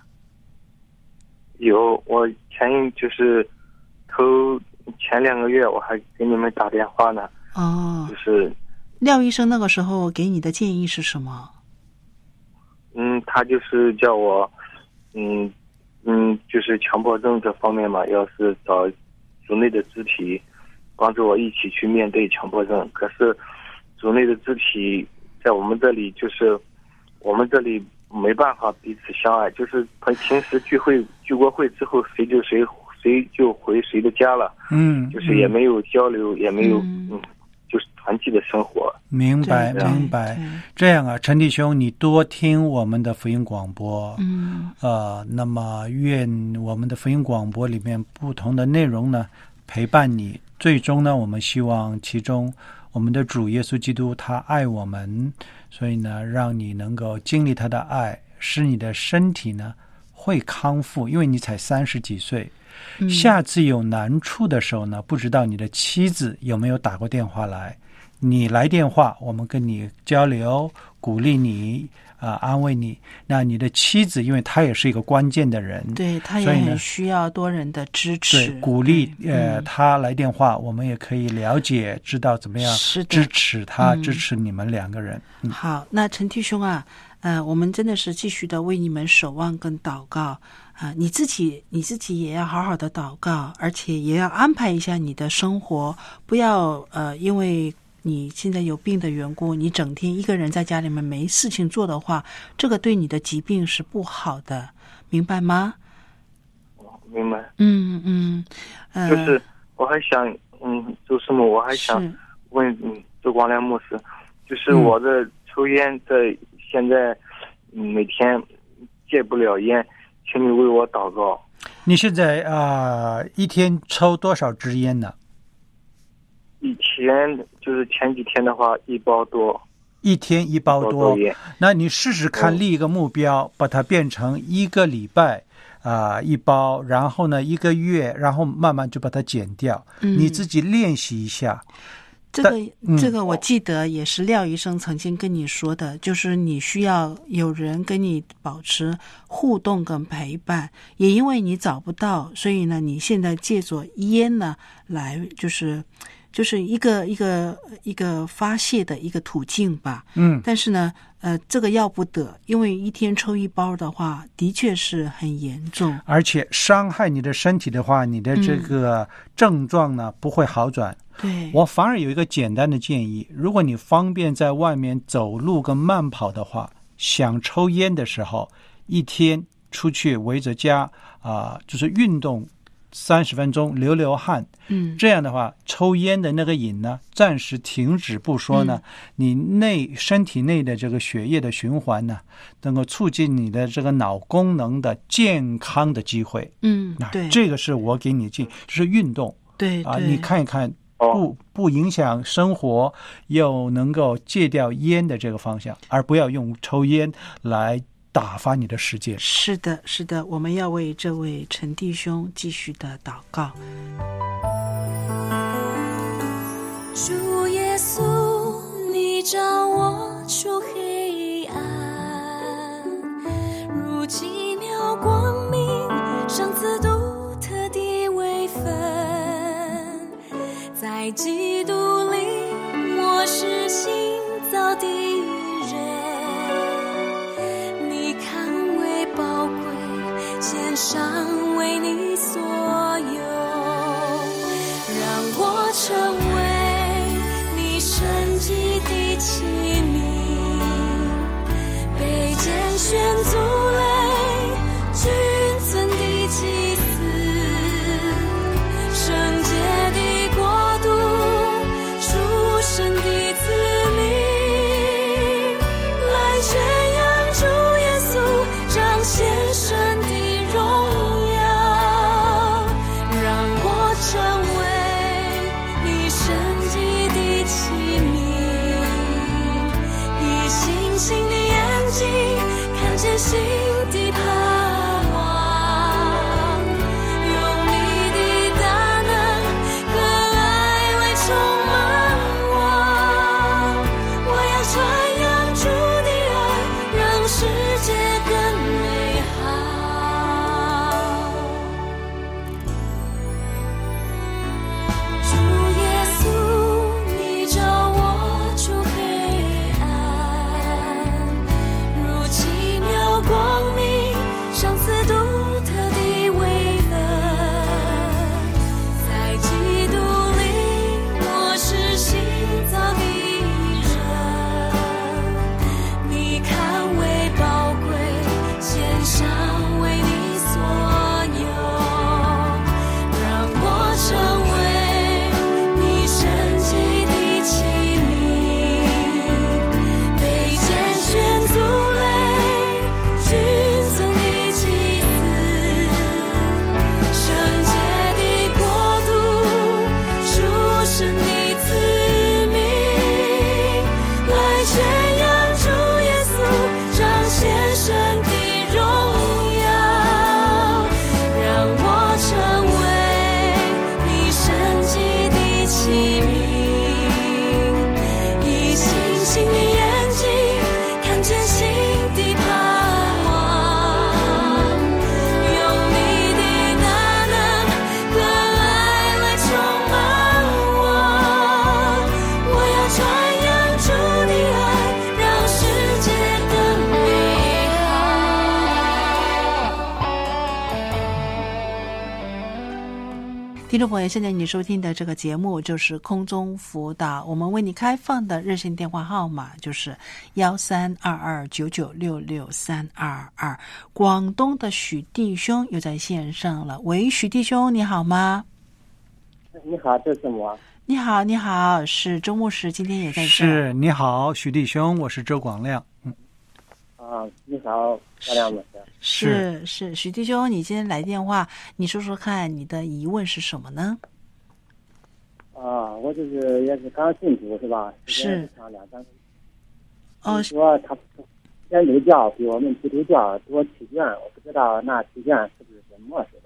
有，我前就是头前两个月我还给你们打电话呢。 哦， 就是廖医生那个时候给你的建议是什么？ 嗯，他就是叫我，嗯嗯，就是强迫症这方面嘛，要是找组内的肢体帮助我一起去面对强迫症。可是组内的肢体在我们这里就是我们这里没办法彼此相爱，就是平时聚会聚过会之后，谁就谁谁就回谁的家了。 嗯， 就是也没有交流，嗯、也没有嗯。嗯就是团契的生活。 明白明白。这样啊，陈弟兄，你多听我们的福音广播。 嗯。 呃，那么愿我们的福音广播里面不同的内容呢，陪伴你。最终呢，我们希望其中我们的主耶稣基督他爱我们，所以呢，让你能够经历他的爱，使你的身体呢会康复，因为你才三十几岁。下次有难处的时候呢，不知道你的妻子有没有打过电话来，你来电话，我们跟你交流，鼓励你啊、呃，安慰你。那你的妻子，因为她也是一个关键的人， 对，她也很需要多人的支持， 对，鼓励呃，她来电话，我们也可以了解，知道怎么样支持她，支持你们两个人。 嗯、好，那陈弟兄啊，呃，我们真的是继续的为你们守望跟祷告。啊，你自己你自己也要好好的祷告，而且也要安排一下你的生活，不要呃，因为你现在有病的缘故，你整天一个人在家里面没事情做的话，这个对你的疾病是不好的，明白吗？ 明白。 嗯嗯，呃， 就是我还想，嗯，周师母，我还想问，嗯，周光良牧师，就是我的抽烟在现在、嗯、每天戒不了烟。请你为我祷告。 你现在啊、呃，一天抽多少支烟呢？ 以前就是前几天的话，一包多。 一天一包多。那你试试看，立一个目标，嗯、把它变成一个礼拜啊、呃、一包，然后呢一个月，然后慢慢就把它减掉。 嗯、 你自己练习一下。 这个、 嗯、 这个我记得也是廖医生曾经跟你说的，就是你需要有人跟你保持互动跟陪伴，也因为你找不到，所以呢你现在借着烟呢来就是就是一个一个一个发泄的一个途径吧。 嗯， 但是呢呃这个要不得，因为一天抽一包的话的确是很严重， 而且伤害你的身体的话，你的这个症状呢、嗯、不会好转。 对， 我反而有一个简单的建议，如果你方便在外面走路跟慢跑的话，想抽烟的时候，一天出去围着家啊、呃，就是运动三十分钟，流流汗。嗯，这样的话，抽烟的那个瘾呢，暂时停止不说呢，嗯、你内身体内的这个血液的循环呢，能够促进你的这个脑功能的健康的机会。 嗯，对， 这个是我给你建议，就是运动。 对啊，你看一看。不不影响生活，又能够戒掉烟的这个方向，而不要用抽烟来打发你的时间。 是的，是的，我们要为这位陈弟兄继续的祷告。 主耶稣，你照我出黑暗，如奇妙光明，上次独特的微分。在基督里，我是新造的人，你看为宝贵，献上为你所有，让我成为你神迹的器皿，被拣选族类，君尊的祭司，圣洁的国度，属神的子民，来宣扬主耶稣彰显神的荣耀，让我成为你神迹的器皿，以星星的眼睛看见新的盼望，用你的大能和爱来充满我，我要传扬主的爱，让世界更美好。主耶稣，你照我出黑暗，如奇妙光明，上次独特的微分。在基督里，我是新造的人，你看为宝贵，献上为你所有，让我成为你神迹的器皿，被拣选族类，君尊的祭司，圣洁的国度，属神的子民，来宣扬主耶稣彰显神的荣耀，让我成为你神迹的器皿，以星星的眼睛看见新的盼望，用你的大能和爱来充满我，我要传扬主的爱，让世界更美好。听众朋友，现在你收听的这个节目就是空中辅导，我们为你开放的热线电话号码就是幺三二二九九六六三二二。广东的许弟兄又在线上了，喂，许弟兄你好吗？ 你好，这是我。 你好，你好，是周牧师，今天也在这。 是，你好，许弟兄，我是周广亮。嗯， 啊，你好，漂亮老师。 是是，许弟兄，你今天来电话，你说说看，你的疑问是什么呢？ 啊，我就是也是刚信主是吧？ 是。 上两三个月。 哦。 说他天主教比我们基督教多七卷，我不知道那七卷是不是是默示的。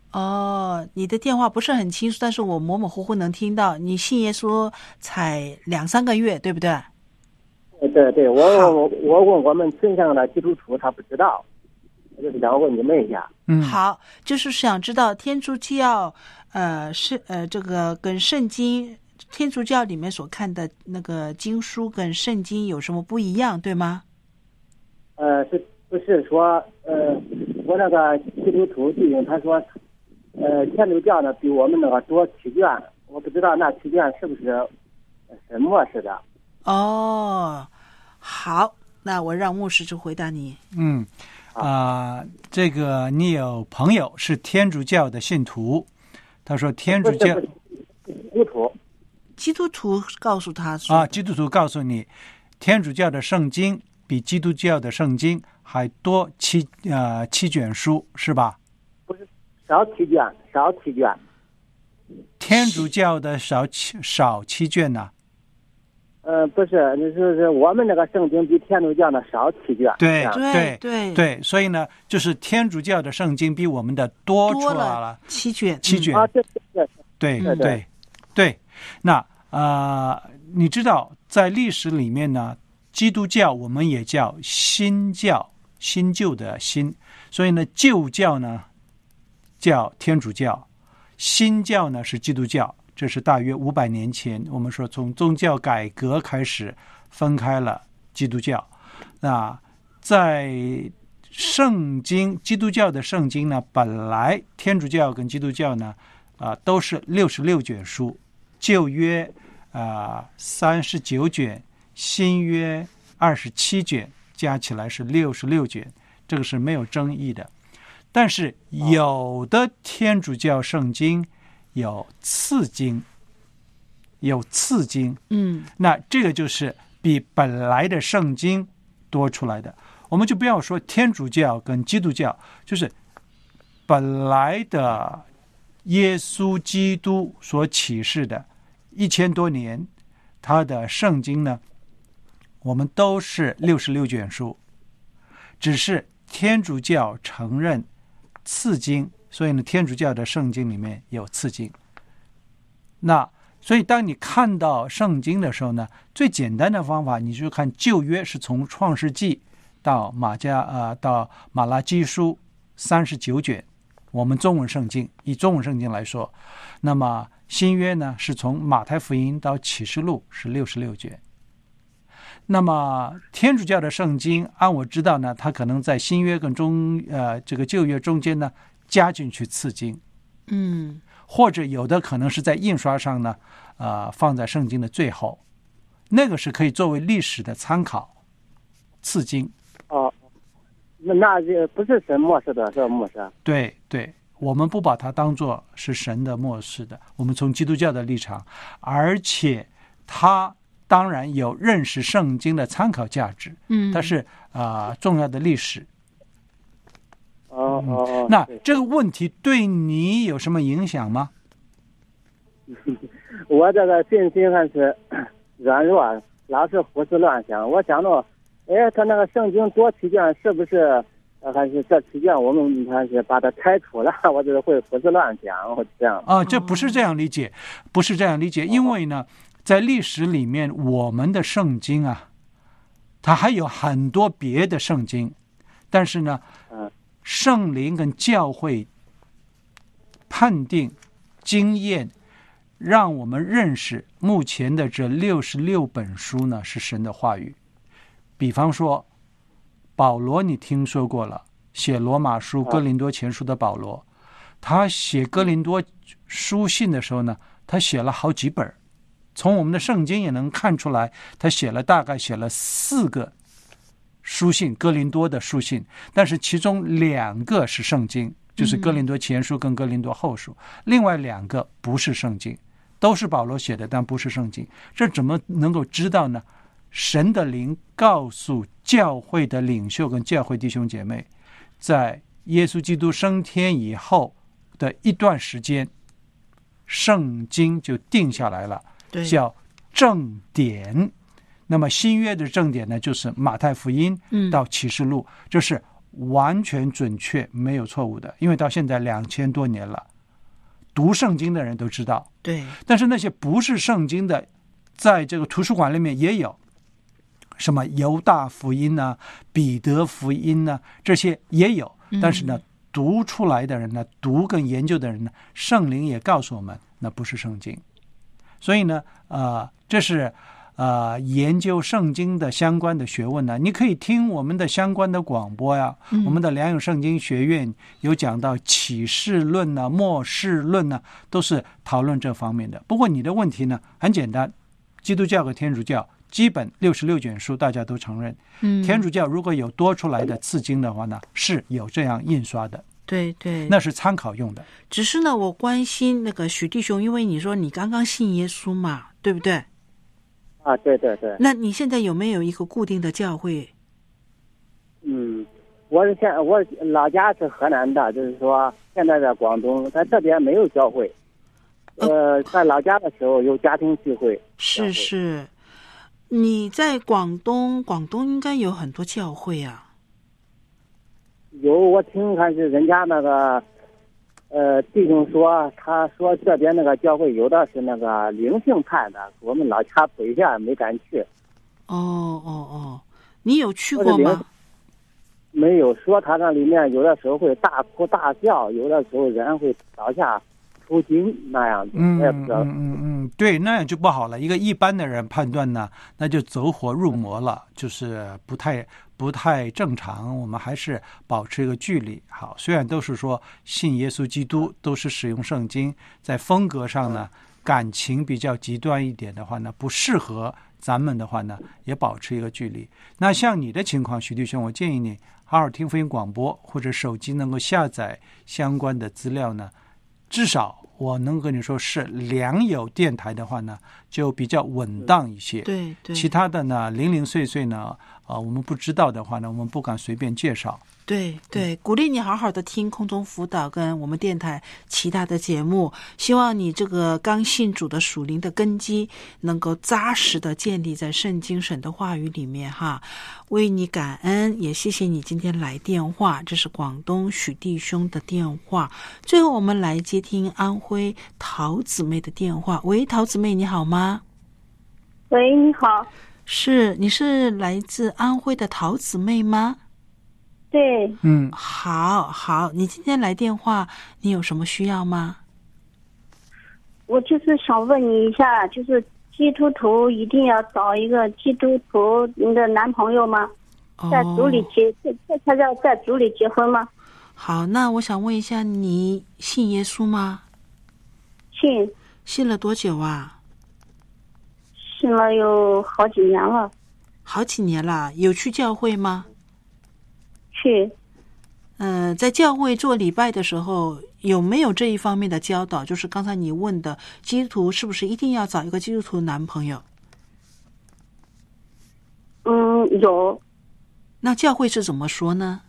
哦，你的电话不是很清楚，但是我模模糊糊能听到。你信耶稣才两三个月，对不对？ 对对，我我我问我们村上的基督徒，他不知道，我就是想问你们一下。 嗯， 好，就是想知道天主教，呃，是呃，这个跟圣经，天主教里面所看的那个经书跟圣经有什么不一样，对吗？ 呃，是不是说呃，我那个基督徒弟兄他说，呃，天主教呢比我们那个多七卷，我不知道那七卷是不是什么似的。 哦，好，那我让牧师就回答你。 嗯，啊、呃，这个你有朋友是天主教的信徒，他说天主教基督徒， 基督徒告诉他说啊，基督徒告诉你，天主教的圣经比基督教的圣经还多七呃七卷书，是吧？ 不是少七卷，少七卷。 天主教的少七少七卷呢、啊？ 呃，不是，你说是我们那个圣经比天主教的少七卷。 对对对对，所以呢，就是天主教的圣经比我们的多出来了了七卷， 七卷。 啊，对对对对对对。那呃，你知道在历史里面呢，基督教我们也叫新教，新旧的新，所以呢，旧教呢叫天主教，新教呢是基督教。这是大约五百年前，我们说从宗教改革开始分开了基督教。那在圣经，基督教的圣经呢，本来天主教跟基督教呢，啊、呃，都是六十六卷书，旧约啊三十九卷，新约二十七卷，加起来是六十六卷，这个是没有争议的。但是有的天主教圣经有次经，有次经， 嗯， 那这个就是比本来的圣经多出来的。我们就不要说天主教跟基督教，就是本来的耶稣基督所启示的一千多年，他的圣经呢，我们都是六十六卷书，只是天主教承认次经。所以呢，天主教的圣经里面有次经。那所以当你看到圣经的时候呢，最简单的方法，你就看旧约是从创世纪到马加呃到马拉基书三十九卷，我们中文圣经以中文圣经来说，那么新约呢是从马太福音到启示录是六十六卷。那么天主教的圣经，按我知道呢，它可能在新约跟中呃这个旧约中间呢，加进去次经， 嗯， 或者有的可能是在印刷上呢，呃，放在圣经的最后，那个是可以作为历史的参考。次经， 哦，那那就不是神漠视的，是漠视。 对对，我们不把它当作是神的漠视的，我们从基督教的立场，而且它当然有认识圣经的参考价值， 嗯， 它是啊、呃、重要的历史。 哦哦哦， 那这个问题对你有什么影响吗？ 我这个信心还是软弱，老是胡思乱想。我想到，哎，他那个圣经多七卷，是不是呃还是这七卷我们还是把它拆除了？我就是会胡思乱想，我这样。 啊，这不是这样理解，不是这样理解，因为呢，在历史里面，我们的圣经啊，它还有很多别的圣经，但是呢， 嗯。 圣灵跟教会判定经验，让我们认识目前的这六十六本书呢是神的话语。比方说保罗，你听说过了，写罗马书、哥林多前书的保罗，他写哥林多书信的时候呢，他写了好几本，从我们的圣经也能看出来，他写了大概写了四个书信，哥林多的书信，但是其中两个是圣经，就是哥林多前书跟哥林多后书，嗯、另外两个不是圣经，都是保罗写的，但不是圣经。这怎么能够知道呢？神的灵告诉教会的领袖跟教会弟兄姐妹，在耶稣基督升天以后的一段时间，圣经就定下来了，叫正典。那么新约的正典呢，就是马太福音到启示录，这是完全准确，没有错误的，因为到现在两千多年了，读圣经的人都知道。 对， 但是那些不是圣经的，在这个图书馆里面也有，什么犹大福音呢、彼得福音呢，这些也有。但是呢，嗯、读出来的人呢，读跟研究的人呢，圣灵也告诉我们，那不是圣经。所以呢，呃，这是呃研究圣经的相关的学问呢。你可以听我们的相关的广播呀，嗯、我们的良友圣经学院有讲到启示论呢、末世论呢，都是讨论这方面的。不过你的问题呢，很简单，基督教和天主教基本六十六卷书大家都承认，嗯，天主教如果有多出来的次经的话呢，是有这样印刷的。 对对， 那是参考用的。 只是呢，我关心那个许弟兄，因为你说你刚刚信耶稣嘛，对不对？ 啊，对对对。 那你现在有没有一个固定的教会？ 嗯，我是现我老家是河南的，就是说现在在广东，在这边没有教会。呃，在老家的时候有家庭聚会。 是是，你在广东，广东应该有很多教会啊。 有，我听看是人家那个呃弟兄说，他说这边那个教会有的是那个灵性派的，我们老家北下没敢去。 哦哦哦，你有去过吗？ 没有，说他那里面有的时候会大哭大叫，有的时候人会倒下出经那样子。 嗯嗯嗯嗯，对，那样就不好了。一个一般的人判断呢，那就走火入魔了，就是不太不太正常。我们还是保持一个距离。好，虽然都是说信耶稣基督，都是使用圣经，在风格上呢，感情比较极端一点的话呢，不适合咱们的话呢，也保持一个距离。那像你的情况，许弟兄，我建议你好好听福音广播，或者手机能够下载相关的资料呢，至少我能跟你说是良友电台的话呢，就比较稳当一些。 对对， 其他的呢，零零碎碎呢，啊、呃，我们不知道的话呢，我们不敢随便介绍。 对对，鼓励你好好的听空中辅导跟我们电台其他的节目，希望你这个刚信主的属灵的根基能够扎实的建立在圣经神的话语里面哈。为你感恩，也谢谢你今天来电话，这是广东许弟兄的电话。最后我们来接听安徽陶姊妹的电话。喂，陶姊妹你好吗？ 喂，你好。 是，你是来自安徽的陶姊妹吗？ 对， 嗯， 好好，你今天来电话，你有什么需要吗？ 我就是想问你一下，就是基督徒一定要找一个基督徒你的男朋友吗？ 哦、 在主里结，这这才叫在主里结婚吗？ 好，那我想问一下，你信耶稣吗？ 信。 信了多久啊？ 信了有好几年了。 好几年了，有去教会吗？ 去。 呃，在教会做礼拜的时候，有没有这一方面的教导？就是刚才你问的，基督徒是不是一定要找一个基督徒男朋友？ 嗯，有。 那教会是怎么说呢？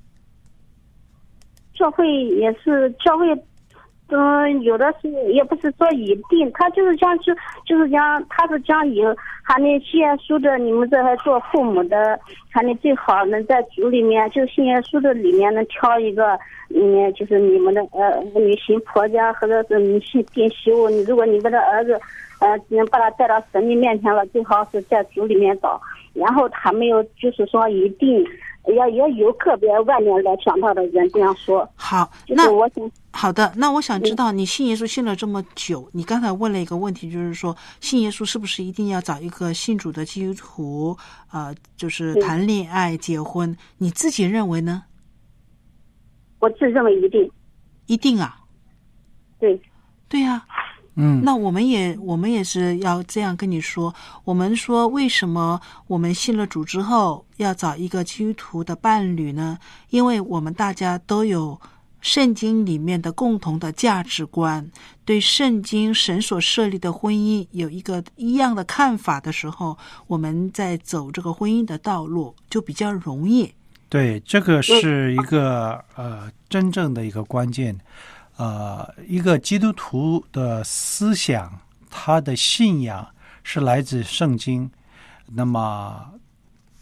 教会也是教会。嗯，有的是也不是说一定，他就是讲就就是讲，他是讲以喊你信耶稣的，你们这还做父母的，喊你最好能在主里面，就是信耶稣的里面能挑一个，嗯，就是你们的呃女婿婆家或者是女婿定媳妇，你如果你们的儿子呃能把他带到神灵面前了，最好是在主里面找，然后他没有就是说一定。要也有个别外面来讲道的人这样说。 好，那我想好的，那我想知道你信耶稣信了这么久，你刚才问了一个问题，就是说信耶稣是不是一定要找一个信主的基督徒，呃，就是谈恋爱、结婚？你自己认为呢？ 我自认为一定。 一定啊？ 对。 对啊。 嗯， 那我们也我们也是要这样跟你说，我们说为什么我们信了主之后要找一个基督徒的伴侣呢？因为我们大家都有圣经里面的共同的价值观，对圣经神所设立的婚姻有一个一样的看法的时候，我们在走这个婚姻的道路就比较容易。 对，这个是一个呃真正的一个关键。呃，一个基督徒的思想，他的信仰是来自圣经。那么，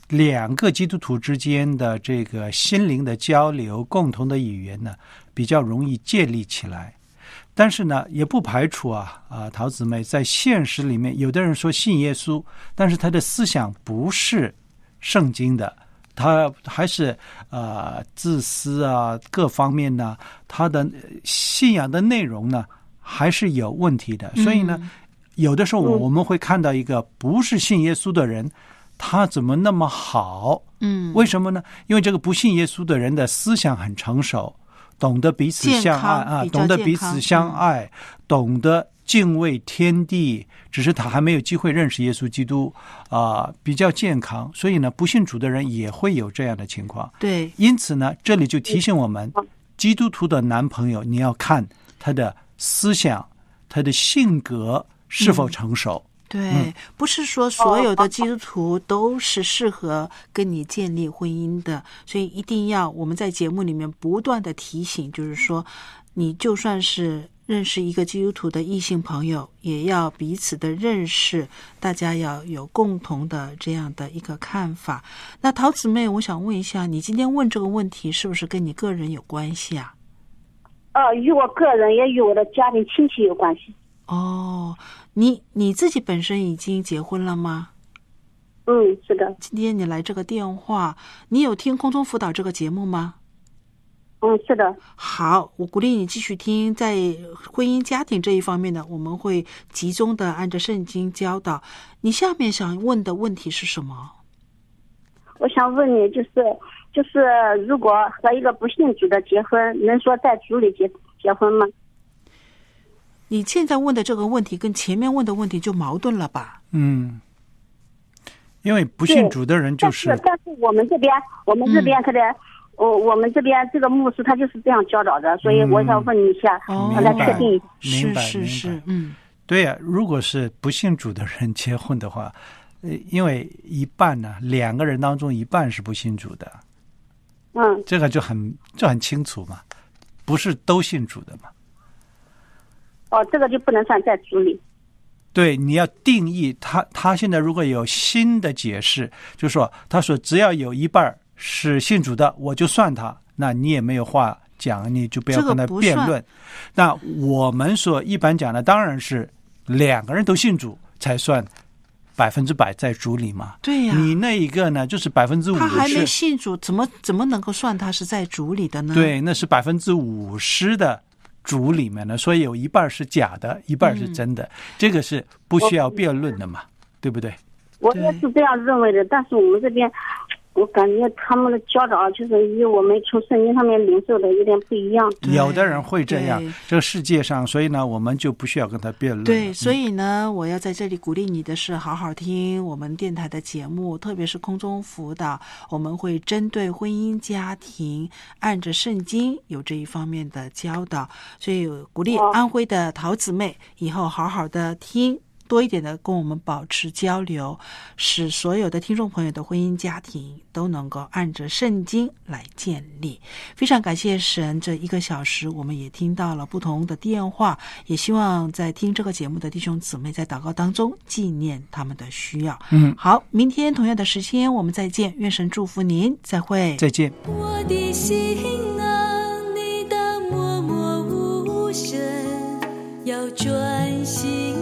两个基督徒之间的这个心灵的交流，共同的语言呢，比较容易建立起来。但是呢，也不排除啊啊，陶姊妹在现实里面，有的人说信耶稣，但是他的思想不是圣经的，他还是呃自私啊，各方面呢，他的信仰的内容呢还是有问题的。所以呢，嗯、有的时候我们会看到一个不是信耶稣的人，他怎么那么好？嗯，为什么呢？因为这个不信耶稣的人的思想很成熟。懂得彼此相爱啊，懂得彼此相爱，嗯、懂得敬畏天地，只是他还没有机会认识耶稣基督啊、呃，比较健康。所以呢，不信主的人也会有这样的情况。对，因此呢，这里就提醒我们，基督徒的男朋友，你要看他的思想、他的性格是否成熟。嗯对、嗯，不是说所有的基督徒都是适合跟你建立婚姻的，所以一定要我们在节目里面不断的提醒，就是说，你就算是认识一个基督徒的异性朋友，也要彼此的认识，大家要有共同的这样的一个看法。那陶姊妹，我想问一下，你今天问这个问题是不是跟你个人有关系啊？ 呃，与我个人也与我的家庭亲戚有关系。 哦，你你自己本身已经结婚了吗？ 嗯，是的。 今天你来这个电话，你有听空中辅导这个节目吗？ 嗯，是的。 好，我鼓励你继续听，在婚姻家庭这一方面呢，我们会集中的按照圣经教导。你下面想问的问题是什么？ 我想问你，就是就是如果和一个不信主的结婚，能说在主里结结婚吗？ 你现在问的这个问题跟前面问的问题就矛盾了吧？ 嗯，因为不信主的人就是， 但是, 但是我们这边，我们这边他的，我、嗯、我们这边这个牧师他就是这样教导的，所以我想问你一下，让他确定。 明白， 是是是，嗯， 对呀、啊，如果是不信主的人结婚的话，呃，因为一半呢、啊，两个人当中一半是不信主的， 嗯， 这个就很就很清楚嘛，不是都信主的嘛。 哦，这个就不能算在主里。 对，你要定义他。他现在如果有新的解释，就说他说只要有一半是信主的，我就算他，那你也没有话讲，你就不要跟他辩论。这个、那我们所一般讲的，当然是两个人都信主才算百分之百在主里嘛。 对呀、啊， 你那一个呢，就是百分之五十， 他还没信主，怎么怎么能够算他是在主里的呢？ 对，那是百分之五十的。主里面呢，所以有一半是假的，一半是真的，嗯、这个是不需要辩论的嘛，对不对？ 我也是这样认为的，但是我们这边，我感觉他们的教导就是与我们从圣经上面领受的有点不一样。 有的人会这样，这个世界上，所以呢，我们就不需要跟他辩论。 对，所以呢，嗯、我要在这里鼓励你的是，好好听我们电台的节目，特别是空中辅导，我们会针对婚姻家庭，按着圣经有这一方面的教导，所以鼓励安徽的陶姊妹以后好好的听。多一点的跟我们保持交流，使所有的听众朋友的婚姻家庭都能够按着圣经来建立。非常感谢神，这一个小时我们也听到了不同的电话，也希望在听这个节目的弟兄姊妹在祷告当中纪念他们的需要。嗯，好，明天同样的时间我们再见，愿神祝福您，再会， 再见。 我的心啊，你的默默无声，要专心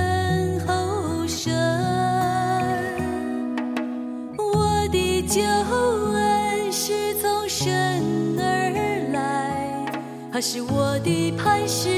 救恩是从神而来，他是我的磐石，